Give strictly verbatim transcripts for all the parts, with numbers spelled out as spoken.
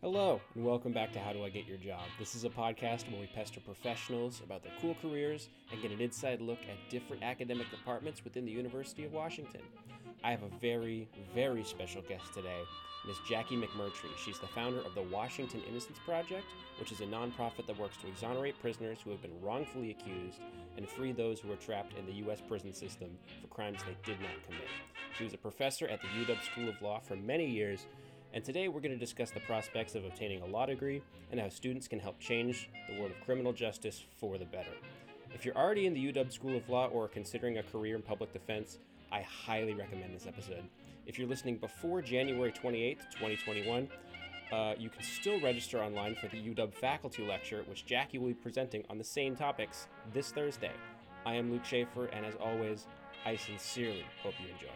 Hello, and welcome back to How Do I Get Your Job? This is a podcast where we pester professionals about their cool careers and get an inside look at different academic departments within the University of Washington. I have a very, very special guest today, Miss Jackie McMurtry. She's the founder of the Washington Innocence Project, which is a nonprofit that works to exonerate prisoners who have been wrongfully accused and free those who are trapped in the U S prison system for crimes they did not commit. She was a professor at the U W School of Law for many years, and today we're going to discuss the prospects of obtaining a law degree and how students can help change the world of criminal justice for the better. If you're already in the U W School of Law or considering a career in public defense, I highly recommend this episode. If you're listening before January twenty-eighth, twenty twenty-one, uh, you can still register online for the U W faculty lecture, which Jackie will be presenting on the same topics this Thursday. I am Luke Schaefer, and as always, I sincerely hope you enjoy.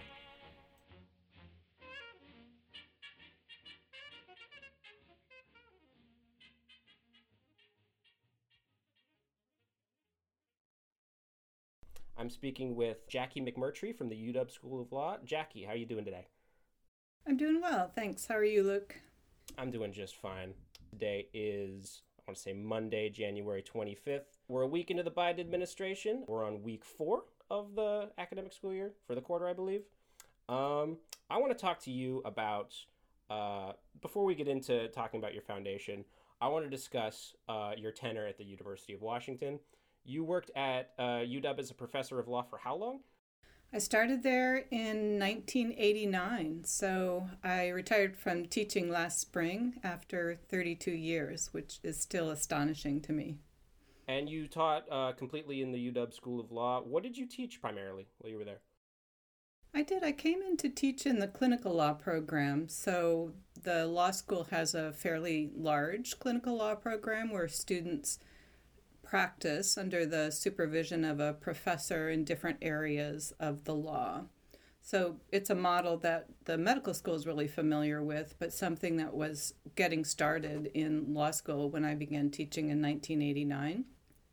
I'm speaking with Jackie McMurtry from the U W School of Law. Jackie, how are you doing today? I'm doing well, thanks. How are you, Luke? I'm doing just fine. Today is, I want to say Monday, January twenty-fifth. We're a week into the Biden administration. We're on week four of the academic school year for the quarter, I believe. Um, I want to talk to you about, uh, before we get into talking about your foundation, I want to discuss uh, your tenure at the University of Washington. You worked at uh, U W as a professor of law for how long? I started there in nineteen eighty-nine, so I retired from teaching last spring after thirty-two years, which is still astonishing to me. And you taught uh, completely in the U W School of Law. What did you teach primarily while you were there? I did. I came in to teach in the clinical law program, so the law school has a fairly large clinical law program where students practice under the supervision of a professor in different areas of the law. So it's a model that the medical school is really familiar with, but something that was getting started in law school when I began teaching in nineteen eighty-nine.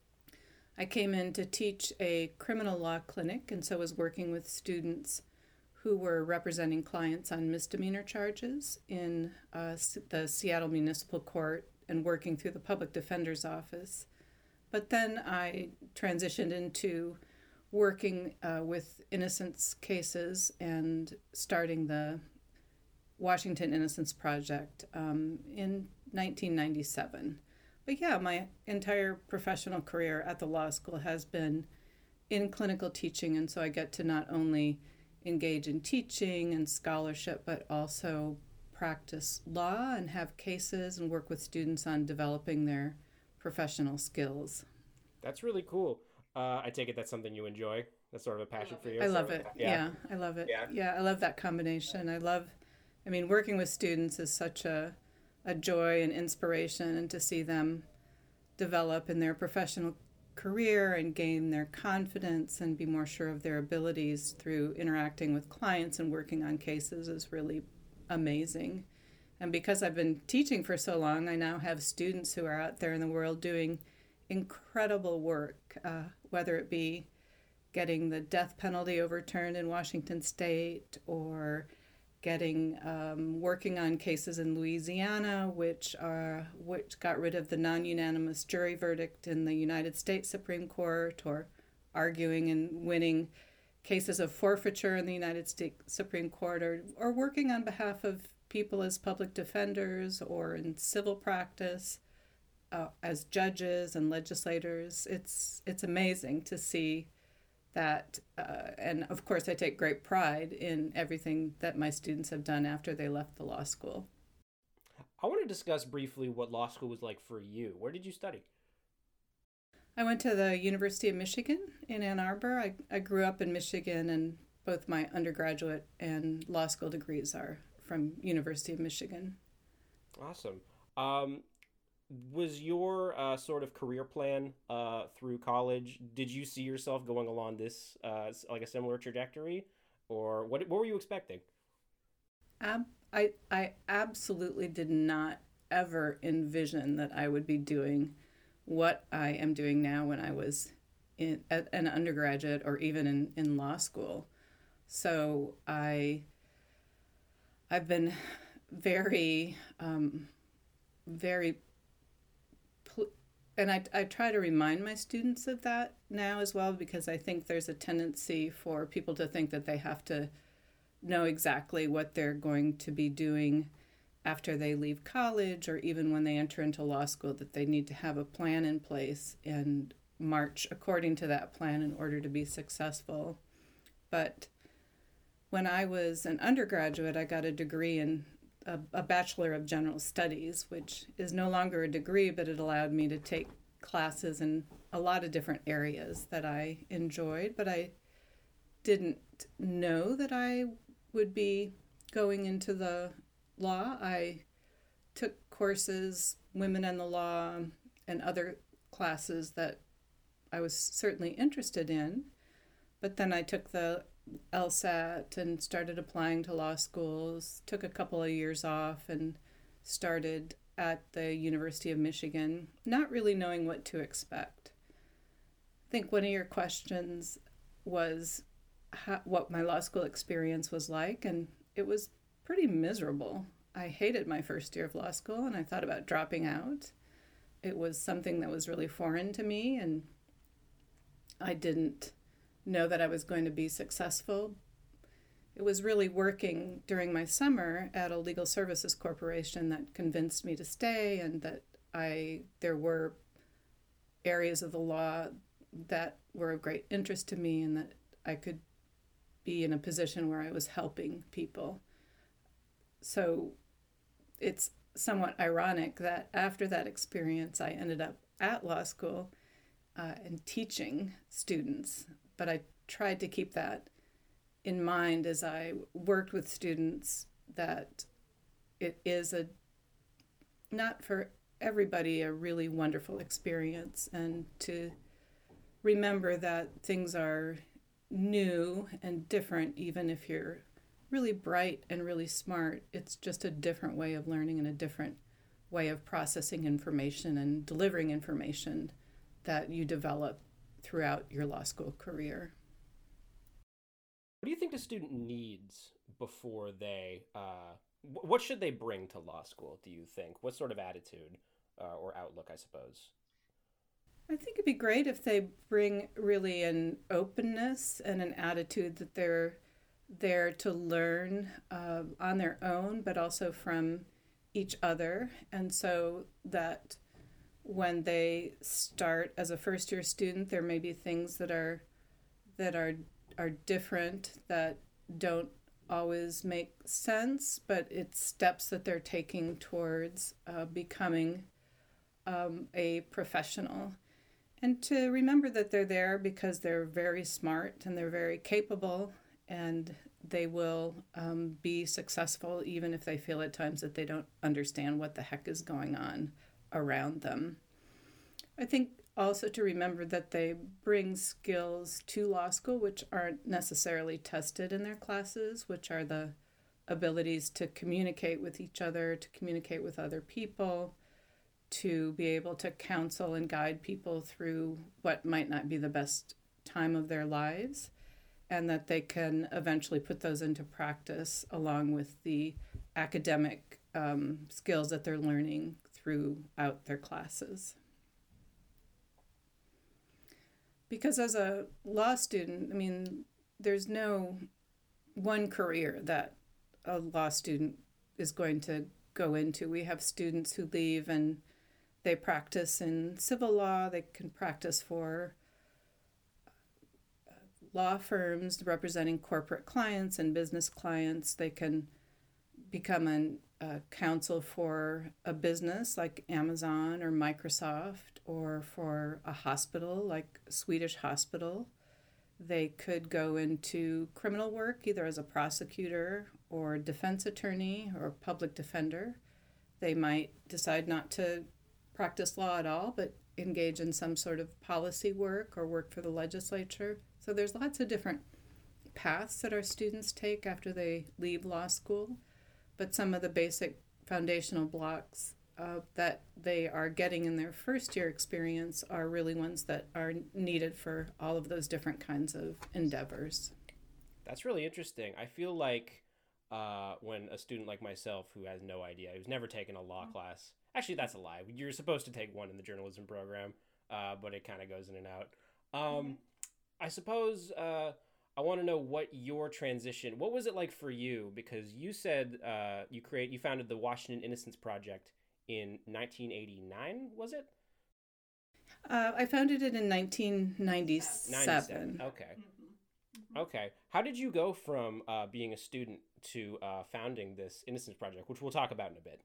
I came in to teach a criminal law clinic, and so was working with students who were representing clients on misdemeanor charges in uh, the Seattle Municipal Court and working through the public defender's office. But then I transitioned into working uh, with innocence cases and starting the Washington Innocence Project um, in nineteen ninety-seven. But yeah, my entire professional career at the law school has been in clinical teaching, and so I get to not only engage in teaching and scholarship, but also practice law and have cases and work with students on developing their professional skills. That's really cool. Uh, I take it that's something you enjoy. That's sort of a passion for you. I love it. Yeah. yeah, I love it. Yeah. yeah, I love that combination. I love, I mean, working with students is such a, a joy and inspiration, and to see them develop in their professional career and gain their confidence and be more sure of their abilities through interacting with clients and working on cases is really amazing. And because I've been teaching for so long, I now have students who are out there in the world doing incredible work, uh, whether it be getting the death penalty overturned in Washington State or getting um, working on cases in Louisiana, which are which got rid of the non-unanimous jury verdict in the United States Supreme Court, or arguing and winning cases of forfeiture in the United States Supreme Court, or, or working on behalf of people as public defenders or in civil practice uh, as judges and legislators. It's it's amazing to see that, uh, and of course I take great pride in everything that my students have done after they left the law school. I want to discuss briefly what law school was like for you. Where did you study? I went to the University of Michigan in Ann Arbor. I, I grew up in Michigan, and both my undergraduate and law school degrees are from University of Michigan. Awesome. Um, was your uh, sort of career plan uh, through college, did you see yourself going along this, uh, like a similar trajectory? Or what what were you expecting? Um, I, I absolutely did not ever envision that I would be doing what I am doing now when I was in, at an undergraduate or even in, in law school. So I... I've been very um, very, pl- and I, I try to remind my students of that now as well, because I think there's a tendency for people to think that they have to know exactly what they're going to be doing after they leave college, or even when they enter into law school, that they need to have a plan in place and march according to that plan in order to be successful. But when I was an undergraduate, I got a degree in a, a Bachelor of General Studies, which is no longer a degree, but it allowed me to take classes in a lot of different areas that I enjoyed. But I didn't know that I would be going into the law. I took courses, Women and the Law, and other classes that I was certainly interested in. But then I took the LSAT and started applying to law schools, took a couple of years off, and started at the University of Michigan, not really knowing what to expect. I think one of your questions was how, what my law school experience was like, and it was pretty miserable. I hated my first year of law school, and I thought about dropping out. It was something that was really foreign to me, and I didn't know that I was going to be successful. It was really working during my summer at a legal services corporation that convinced me to stay, and that I there were areas of the law that were of great interest to me, and that I could be in a position where I was helping people. So it's somewhat ironic that after that experience, I ended up at law school uh, and teaching students. But I tried to keep that in mind as I worked with students, that it is a not for everybody a really wonderful experience, and to remember that things are new and different. Even if you're really bright and really smart, it's just a different way of learning and a different way of processing information and delivering information that you develop throughout your law school career. What do you think a student needs before they, uh, what should they bring to law school, do you think? What sort of attitude uh, or outlook, I suppose? I think it'd be great if they bring really an openness and an attitude that they're there to learn uh, on their own, but also from each other. And so that when they start as a first year student, there may be things that are that are are different, that don't always make sense, but it's steps that they're taking towards uh, becoming um, a professional. And to remember that they're there because they're very smart and they're very capable, and they will um, be successful even if they feel at times that they don't understand what the heck is going on around them. I think also to remember that they bring skills to law school which aren't necessarily tested in their classes, which are the abilities to communicate with each other, to communicate with other people, to be able to counsel and guide people through what might not be the best time of their lives, and that they can eventually put those into practice along with the academic um, skills that they're learning throughout their classes. Because as a law student, I mean, there's no one career that a law student is going to go into. We have students who leave and they practice in civil law. They can practice for law firms representing corporate clients and business clients. They can become an uh, counsel for a business like Amazon or Microsoft, or for a hospital like Swedish Hospital. They could go into criminal work either as a prosecutor or defense attorney or public defender. They might decide not to practice law at all, but engage in some sort of policy work or work for the legislature. So there's lots of different paths that our students take after they leave law school. But some of the basic foundational blocks uh, that they are getting in their first year experience are really ones that are needed for all of those different kinds of endeavors. That's really interesting. I feel like uh, when a student like myself who has no idea, who's never taken a law class, actually that's a lie. You're supposed to take one in the journalism program, uh, but it kind of goes in and out. Um, I suppose uh, I want to know what your transition, what was it like for you? Because you said uh, you create, you founded the Washington Innocence Project in nineteen eighty-nine, was it? Uh, I founded it in nineteen ninety-seven. ninety-seven. Okay. Okay. How did you go from uh, being a student to uh, founding this Innocence Project, which we'll talk about in a bit?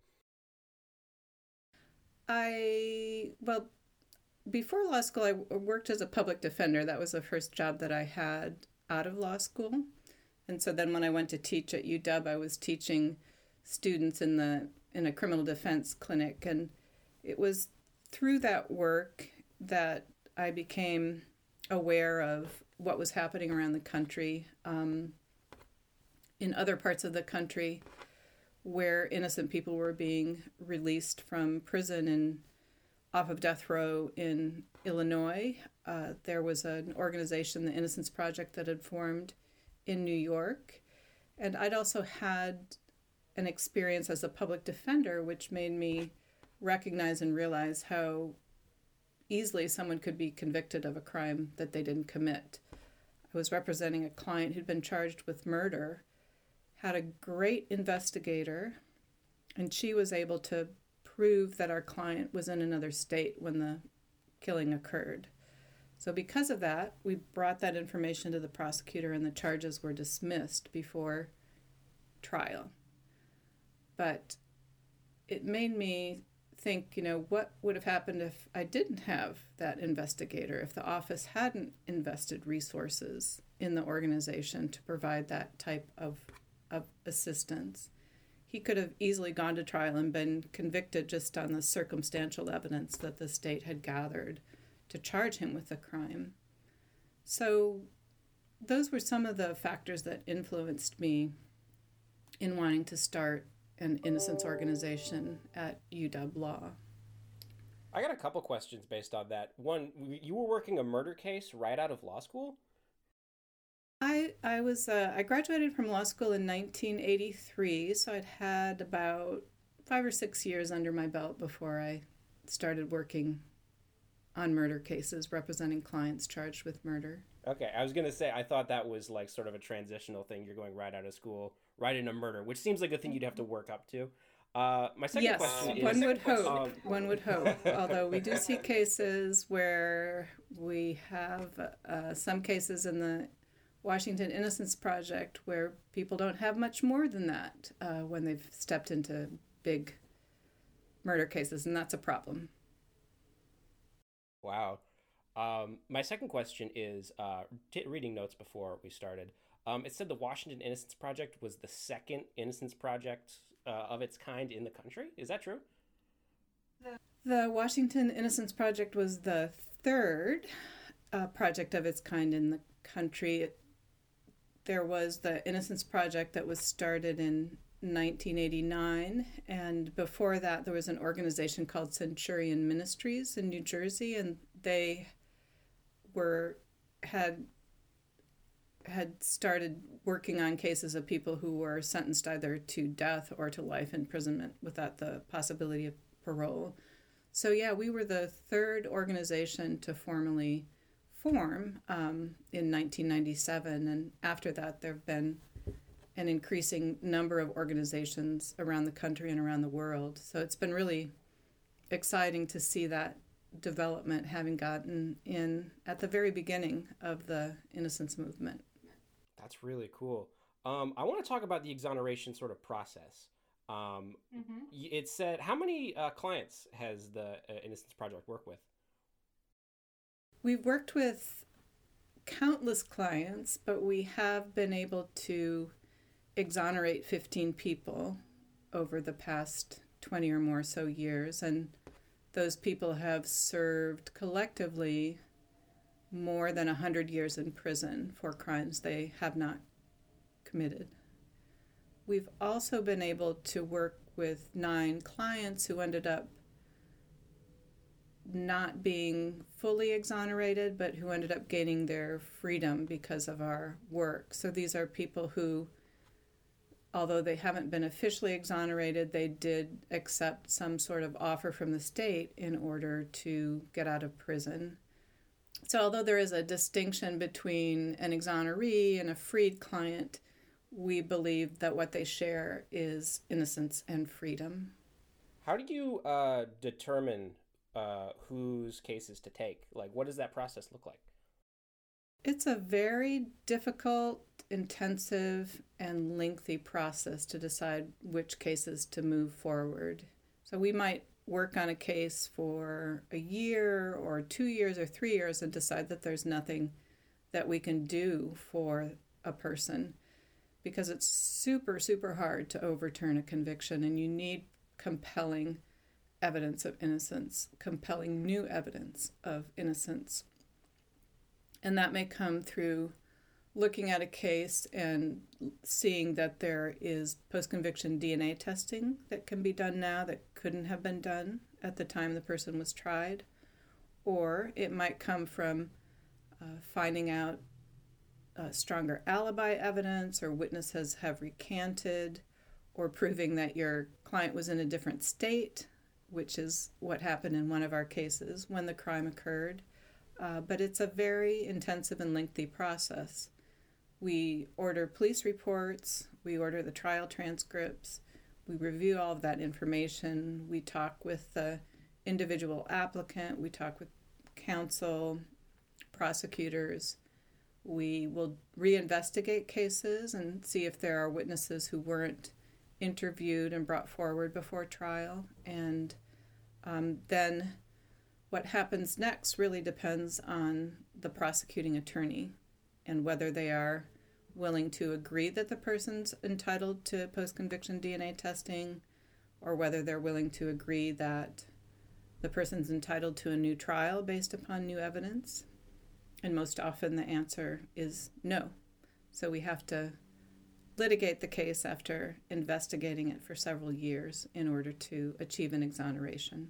I, well, before law school, I worked as a public defender. That was the first job that I had out of law school. And so then when I went to teach at U W, I was teaching students in the in a criminal defense clinic. And it was through that work that I became aware of what was happening around the country, um, in other parts of the country where innocent people were being released from prison and off of death row in Illinois. Uh, there was an organization, the Innocence Project, that had formed in New York. And I'd also had an experience as a public defender, which made me recognize and realize how easily someone could be convicted of a crime that they didn't commit. I was representing a client who'd been charged with murder, had a great investigator, and she was able to prove that our client was in another state when the killing occurred. So because of that, we brought that information to the prosecutor and the charges were dismissed before trial. But it made me think, you know, what would have happened if I didn't have that investigator, if the office hadn't invested resources in the organization to provide that type of, of assistance. He could have easily gone to trial and been convicted just on the circumstantial evidence that the state had gathered to charge him with the crime. So those were some of the factors that influenced me in wanting to start an innocence organization at U W Law. I got a couple questions based on that. One, you were working a murder case right out of law school? I I was uh, I graduated from law school in nineteen eighty-three, so I'd had about five or six years under my belt before I started working on murder cases, representing clients charged with murder. Okay, I was going to say, I thought that was like sort of a transitional thing. You're going right out of school, right into murder, which seems like a thing you'd have to work up to. Uh, my second yes, question is... one would hope. Um, one would hope. Although we do see cases where we have uh, some cases in the Washington Innocence Project where people don't have much more than that uh, when they've stepped into big murder cases, and that's a problem. Wow. Um, my second question is, uh, t- reading notes before we started, um, it said the Washington Innocence Project was the second innocence project uh, of its kind in the country. Is that true? The Washington Innocence Project was the third uh, project of its kind in the country. It, there was the Innocence Project that was started in nineteen eighty-nine, and before that there was an organization called Centurion Ministries in New Jersey, and they were had had started working on cases of people who were sentenced either to death or to life imprisonment without the possibility of parole. So yeah, we were the third organization to formally form um, in nineteen ninety-seven, and after that there have been an increasing number of organizations around the country and around the world. So it's been really exciting to see that development having gotten in at the very beginning of the innocence movement. That's really cool. Um, I want to talk about the exoneration sort of process. Um, mm-hmm. It said, how many uh, clients has the uh, Innocence Project worked with? We've worked with countless clients, but we have been able to exonerate fifteen people over the past twenty or more so years, and those people have served collectively more than one hundred years in prison for crimes they have not committed. We've also been able to work with nine clients who ended up not being fully exonerated, but who ended up gaining their freedom because of our work. So these are people who although they haven't been officially exonerated, they did accept some sort of offer from the state in order to get out of prison. So although there is a distinction between an exoneree and a freed client, we believe that what they share is innocence and freedom. How do you uh, determine uh, whose cases to take? Like, what does that process look like? It's a very difficult, intensive, and lengthy process to decide which cases to move forward. So we might work on a case for a year or two years or three years and decide that there's nothing that we can do for a person, because it's super, super hard to overturn a conviction, and you need compelling evidence of innocence, compelling new evidence of innocence. And that may come through looking at a case and seeing that there is post-conviction D N A testing that can be done now that couldn't have been done at the time the person was tried. Or it might come from uh, finding out uh, stronger alibi evidence, or witnesses have recanted, or proving that your client was in a different state, which is what happened in one of our cases when the crime occurred. Uh, but it's a very intensive and lengthy process. We order police reports, we order the trial transcripts, we review all of that information, we talk with the individual applicant, we talk with counsel, prosecutors, we will reinvestigate cases and see if there are witnesses who weren't interviewed and brought forward before trial, and um, then what happens next really depends on the prosecuting attorney and whether they are willing to agree that the person's entitled to post-conviction D N A testing, or whether they're willing to agree that the person's entitled to a new trial based upon new evidence. And most often the answer is no. So we have to litigate the case after investigating it for several years in order to achieve an exoneration.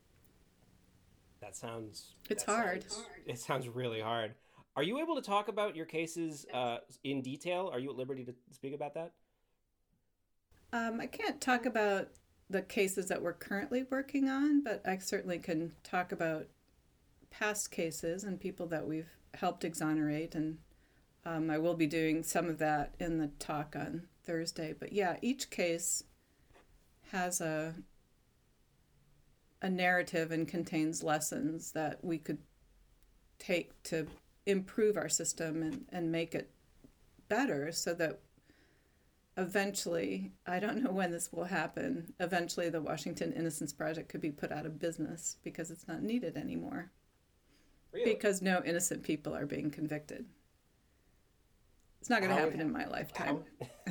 That sounds... It's that hard. Sounds, it sounds really hard. Are you able to talk about your cases uh, in detail? Are you at liberty to speak about that? Um, I can't talk about the cases that we're currently working on, but I certainly can talk about past cases and people that we've helped exonerate, and um, I will be doing some of that in the talk on Thursday. But yeah, each case has a a narrative and contains lessons that we could take to improve our system and, and make it better, so that eventually, I don't know when this will happen, eventually the Washington Innocence Project could be put out of business because it's not needed anymore. Really? Because no innocent people are being convicted. It's not going to happen in my lifetime.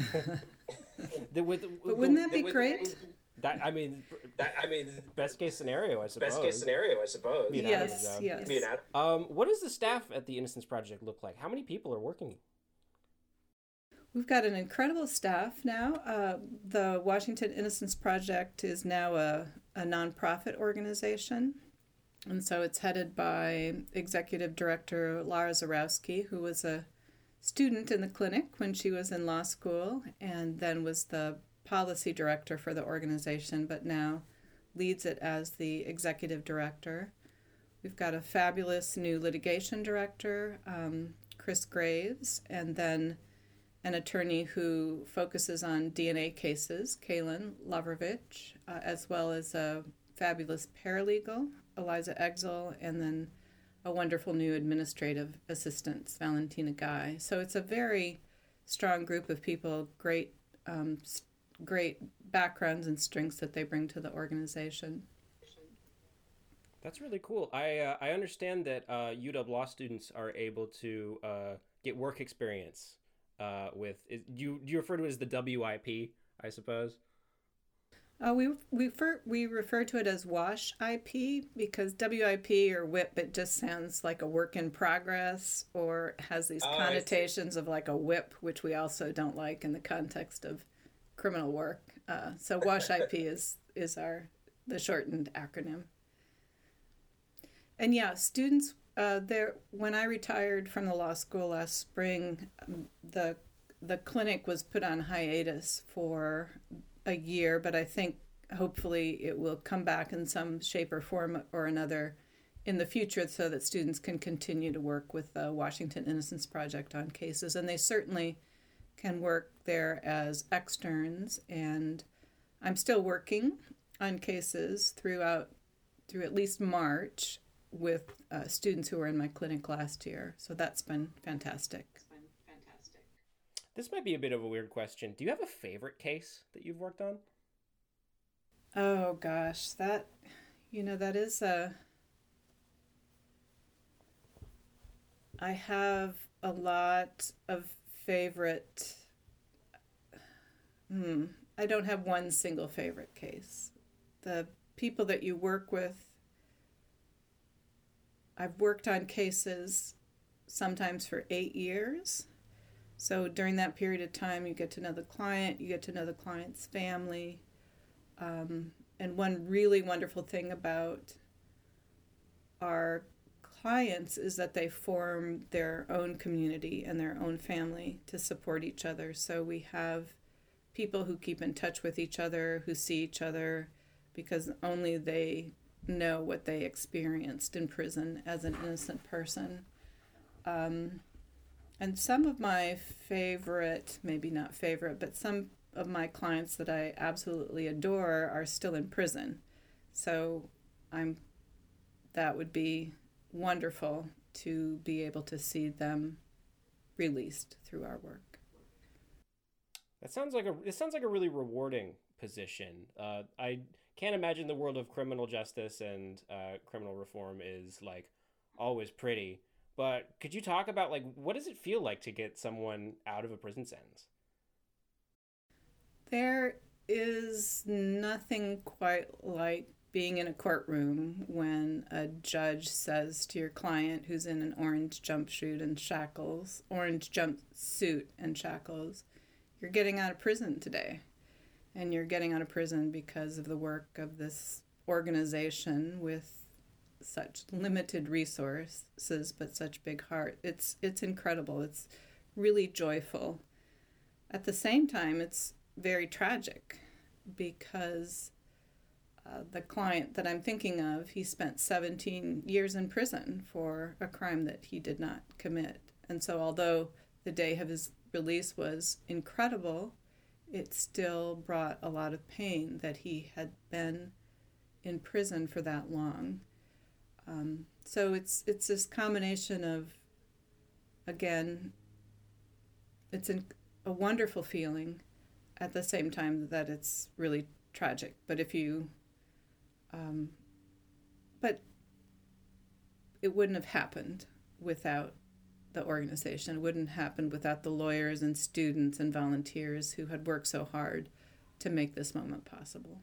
the, with, but wouldn't that the, be with, great? That, I mean, that, I mean, best case scenario, I suppose. Best case scenario, I suppose. Yes, yes. Um, what does the staff at the Innocence Project look like? How many people are working? We've got an incredible staff now. Uh, the Washington Innocence Project is now a, a nonprofit organization. And so it's headed by Executive Director Lara Zarowski, who was a student in the clinic when she was in law school, and then was the policy director for the organization, but now leads it as the executive director. We've got a fabulous new litigation director, um, Chris Graves, and then an attorney who focuses on D N A cases, Kaylin Lavrovich, uh, as well as a fabulous paralegal, Eliza Exel, and then a wonderful new administrative assistant, Valentina Guy. So it's a very strong group of people, great um, great backgrounds and strengths that they bring to the organization. That's really cool. I uh, I understand that uh, U W law students are able to uh, get work experience uh, with, is, you you refer to it as the W I P, I suppose? Uh, we we refer, we refer to it as WASH I P because W I P or WHIP, it just sounds like a work in progress or has these oh, connotations of like a whip, which we also don't like in the context of criminal work. Uh, so WASH I P is is our the shortened acronym. And yeah, students uh, there. When I retired from the law school last spring, um, the the clinic was put on hiatus for a year, but I think hopefully it will come back in some shape or form or another in the future so that students can continue to work with the Washington Innocence Project on cases. And they certainly can work there as externs. And I'm still working on cases throughout, through at least March with uh, students who were in my clinic last year. So that's been fantastic. This might be a bit of a weird question. Do you have a favorite case that you've worked on? Oh gosh, that, you know, that is a, I have a lot of favorite, hmm, I don't have one single favorite case. The people that you work with, I've worked on cases sometimes for eight years. So during that period of time, you get to know the client, you get to know the client's family. Um, and one really wonderful thing about our clients is that they form their own community and their own family to support each other. So we have people who keep in touch with each other, who see each other, because only they know what they experienced in prison as an innocent person. Um, and some of my favorite, maybe not favorite, but some of my clients that I absolutely adore are still in prison. So I'm that would be wonderful to be able to see them released through our work. That sounds like a it sounds like a really rewarding position. Uh, I can't imagine the world of criminal justice and uh, criminal reform is like always pretty. But could you talk about like what does it feel like to get someone out of a prison sentence? There is nothing quite like being in a courtroom when a judge says to your client who's in an orange jumpsuit and shackles, orange jumpsuit and shackles, you're getting out of prison today. And you're getting out of prison because of the work of this organization with such limited resources but such big heart. It's it's incredible. It's really joyful. At the same time, it's very tragic because uh, the client that I'm thinking of, he spent seventeen years in prison for a crime that he did not commit. And so although the day of his release was incredible, it still brought a lot of pain that he had been in prison for that long. Um, so it's it's this combination of, again, it's an, a wonderful feeling at the same time that it's really tragic. But if you, um, but it wouldn't have happened without the organization. It wouldn't happen without the lawyers and students and volunteers who had worked so hard to make this moment possible.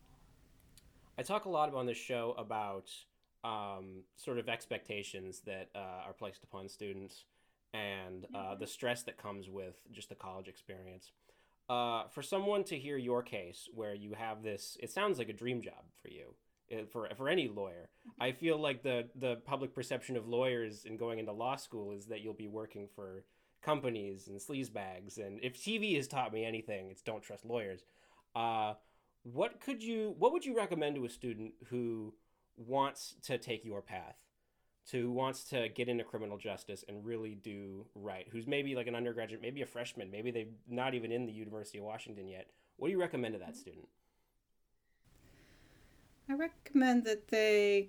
I talk a lot on this show about um, sort of expectations that uh, are placed upon students and uh, mm-hmm. the stress that comes with just the college experience. Uh, for someone to hear your case where you have this, it sounds like a dream job for you, for for any lawyer. I feel like the, the public perception of lawyers in going into law school is that you'll be working for companies and sleazebags. And if T V has taught me anything, it's don't trust lawyers. Uh, what could you, what would you recommend to a student who wants to take your path, to who wants to get into criminal justice and really do right, who's maybe like an undergraduate, maybe a freshman, maybe they're not even in the University of Washington yet? What do you recommend to that student? I recommend that they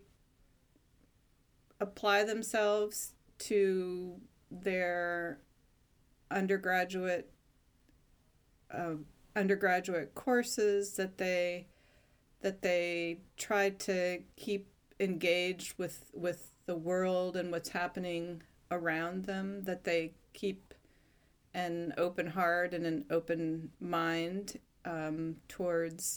apply themselves to their undergraduate uh, undergraduate courses, that they that they try to keep engaged with with the world and what's happening around them, that they keep an open heart and an open mind um, towards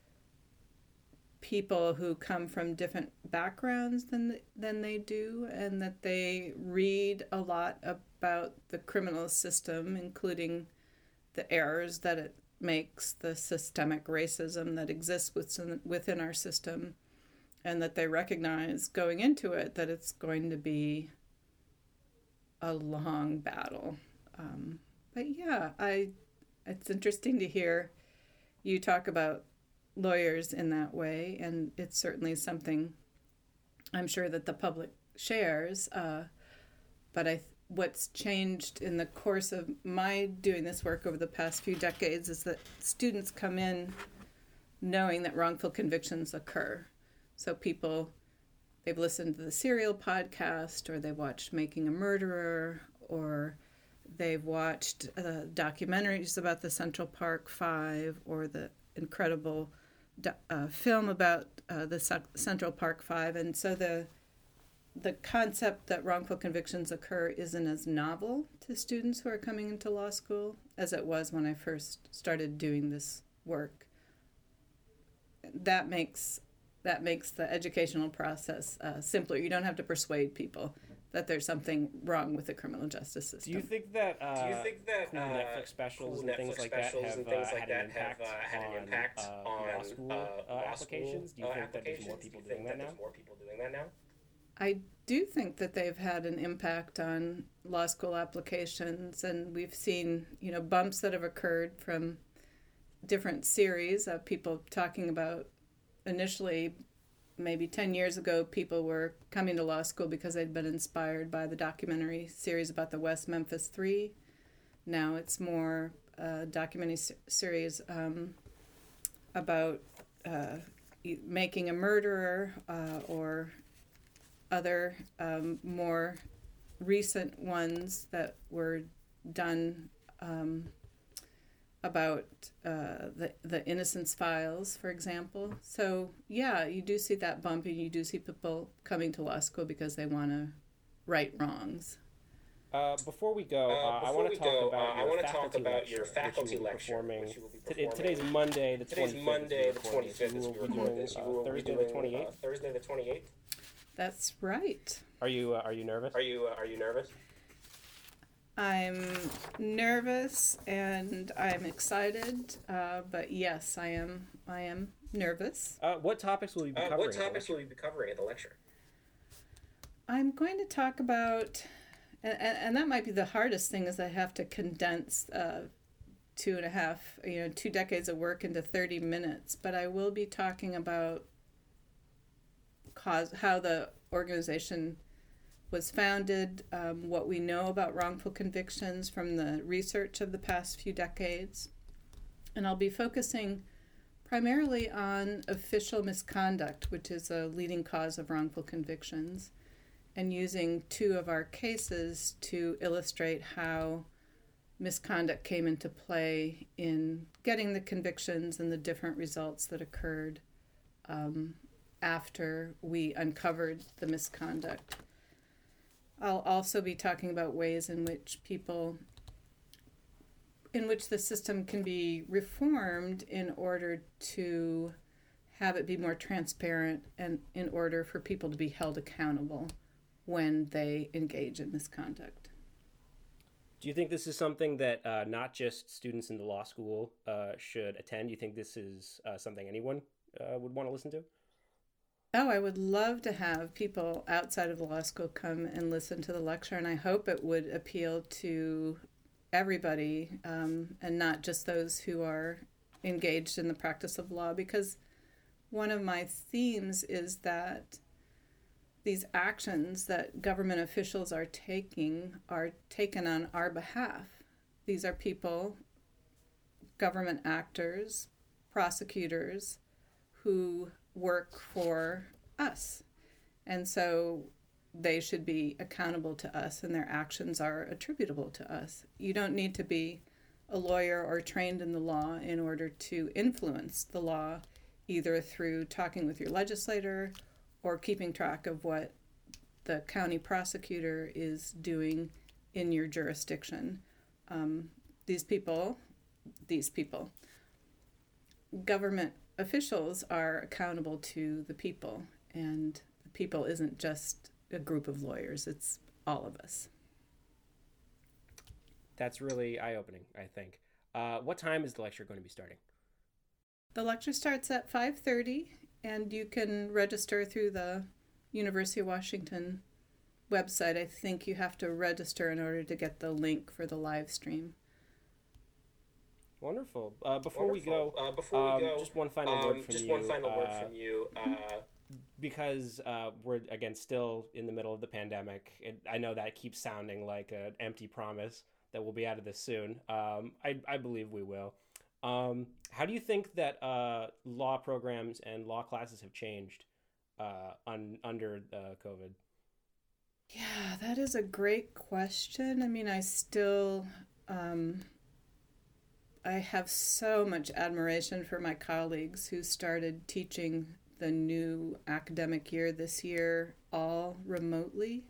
people who come from different backgrounds than than they do, and that they read a lot about the criminal system, including the errors that it makes, the systemic racism that exists within, within our system, and that they recognize going into it that it's going to be a long battle. Um, but yeah, I it's interesting to hear you talk about lawyers in that way, and it's certainly something I'm sure that the public shares. Uh, but I, what's changed in the course of my doing this work over the past few decades is that students come in knowing that wrongful convictions occur. So people, they've listened to the Serial podcast, or they've watched Making a Murderer, or they've watched uh, documentaries about the Central Park Five, or the incredible uh, film about uh, the Central Park Five. And so the the concept that wrongful convictions occur isn't as novel to students who are coming into law school as it was when I first started doing this work. That makes that makes the educational process uh, simpler. You don't have to persuade people that there's something wrong with the criminal justice system. Do you think that, uh, Do you think that cool uh, Netflix specials cool and things Netflix like that specials have, and things uh, like had, that an impact have, uh, had an on, impact uh, on law school uh, uh, law applications? Do you uh, think that there's more applications? people Do you doing think that now? there's more people doing that now? I do think that they've had an impact on law school applications, and we've seen, you know, bumps that have occurred from different series of people talking about initially, maybe ten years ago, people were coming to law school because they'd been inspired by the documentary series about the West Memphis Three. Now it's more a documentary series um, about uh, Making a Murderer uh, or other um, more recent ones that were done um, about uh, the, the Innocence Files, for example. So, yeah, you do see that bump, and you do see people coming to law school because they want to right wrongs. Uh, before we go, uh, Uh, I want to before we talk go, about uh, I your wanna faculty talk about lecture, your faculty which you will be lecture, performing. which you will be Today- performing. Today's Monday, the Today's twenty-fifth. Monday, as the we record this. twenty-fifth. You As will we be record doing this, you uh, will be Thursday, doing the twenty-eighth. uh, Thursday, the twenty-eighth. That's right. Are you uh, Are you nervous? Are you uh, Are you nervous? I'm nervous and I'm excited, uh, but yes, I am. I am nervous. Uh, what topics will you be Uh, covering? what topics will you be covering at the lecture? I'm going to talk about, and, and, and that might be the hardest thing, is I have to condense uh, two and a half, you know, two decades of work into thirty minutes. But I will be talking about cause how the organization was founded, um, what we know about wrongful convictions from the research of the past few decades. And I'll be focusing primarily on official misconduct, which is a leading cause of wrongful convictions, and using two of our cases to illustrate how misconduct came into play in getting the convictions and the different results that occurred um, after we uncovered the misconduct. I'll also be talking about ways in which people, in which the system can be reformed in order to have it be more transparent and in order for people to be held accountable when they engage in misconduct. Do you think this is something that uh, not just students in the law school uh, should attend? Do you think this is uh, something anyone uh, would want to listen to? Oh, I would love to have people outside of the law school come and listen to the lecture, and I hope it would appeal to everybody um, and not just those who are engaged in the practice of law, because one of my themes is that these actions that government officials are taking are taken on our behalf. These are people, government actors, prosecutors, who work for us. And so they should be accountable to us, and their actions are attributable to us. You don't need to be a lawyer or trained in the law in order to influence the law, either through talking with your legislator or keeping track of what the county prosecutor is doing in your jurisdiction. Um, these people, these people, government officials are accountable to the people, and the people isn't just a group of lawyers, it's all of us. That's really eye-opening, I think. Uh, what time is the lecture going to be starting? The lecture starts at five thirty, and you can register through the University of Washington website. I think you have to register in order to get the link for the live stream. Wonderful. Uh, before Wonderful. we go, Uh, before we um, go, just one final um, word from just you. one final word uh, from you. Uh, because uh, we're again still in the middle of the pandemic. It, I know that keeps sounding like an empty promise that we'll be out of this soon. Um, I, I believe we will. Um, how do you think that uh, law programs and law classes have changed uh, un, under uh, COVID? Yeah, that is a great question. I mean, I still, um, I have so much admiration for my colleagues who started teaching the new academic year this year all remotely.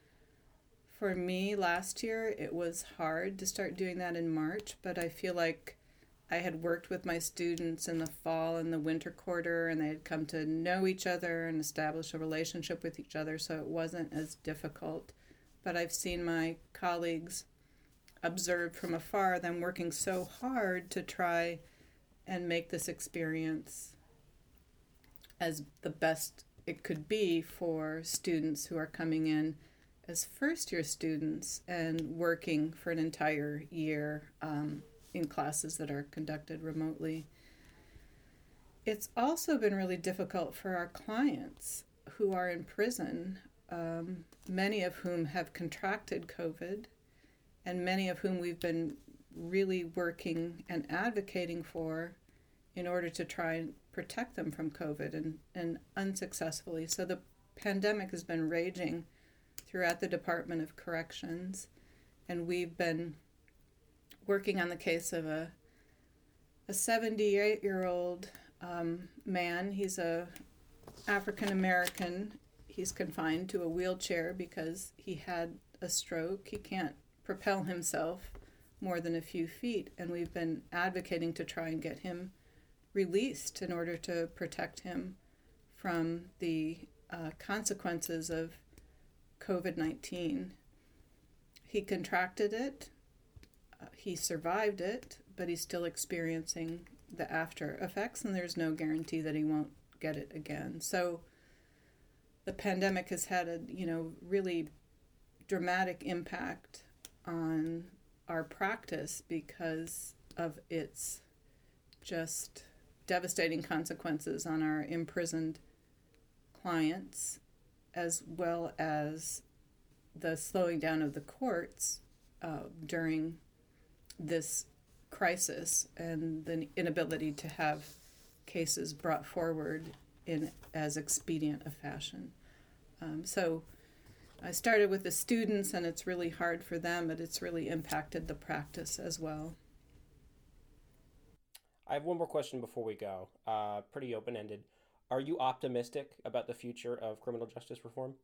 For me, last year, it was hard to start doing that in March, but I feel like I had worked with my students in the fall and the winter quarter, and they had come to know each other and establish a relationship with each other, so it wasn't as difficult. But I've seen my colleagues observed from afar them working so hard to try and make this experience as the best it could be for students who are coming in as first-year students and working for an entire year um, in classes that are conducted remotely. It's also been really difficult for our clients who are in prison, um, many of whom have contracted COVID, and many of whom we've been really working and advocating for in order to try and protect them from COVID, and, and unsuccessfully. So the pandemic has been raging throughout the Department of Corrections, and we've been working on the case of a a seventy-eight-year-old um, man. He's a African American. He's confined to a wheelchair because he had a stroke. He can't propel himself more than a few feet, and we've been advocating to try and get him released in order to protect him from the uh, consequences of COVID nineteen. He contracted it, uh, he survived it, but he's still experiencing the after effects, and there's no guarantee that he won't get it again. So the pandemic has had a, you know, really dramatic impact on our practice because of its just devastating consequences on our imprisoned clients, as well as the slowing down of the courts uh, during this crisis and the inability to have cases brought forward in as expedient a fashion. Um, so I started with the students, and it's really hard for them, but it's really impacted the practice as well. I have one more question before we go. Uh, pretty open-ended. Are you optimistic about the future of criminal justice reform?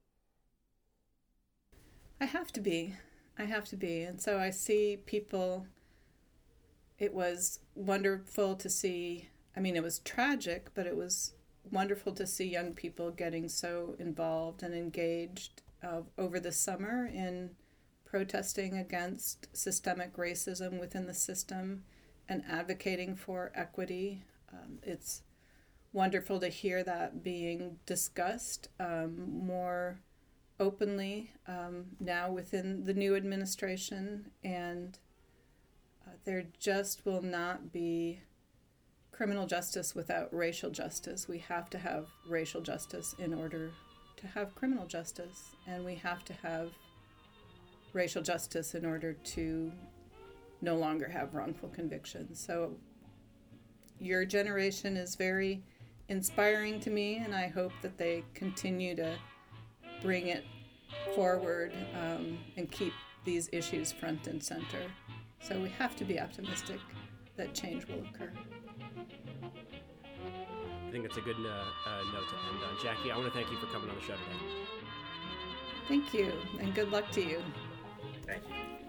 I have to be. I have to be. And so I see people, it was wonderful to see, I mean, it was tragic, but it was wonderful to see young people getting so involved and engaged uh, over the summer in protesting against systemic racism within the system and advocating for equity. Um, it's wonderful to hear that being discussed um, more openly um, now within the new administration, and uh, there just will not be criminal justice without racial justice. We have to have racial justice in order to have criminal justice, and we have to have racial justice in order to no longer have wrongful convictions. So your generation is very inspiring to me, and I hope that they continue to bring it forward um, and keep these issues front and center. So we have to be optimistic that change will occur. I think that's a good uh, uh, note to end on. Jackie, I want to thank you for coming on the show today. Thank you, and good luck to you. Thank you.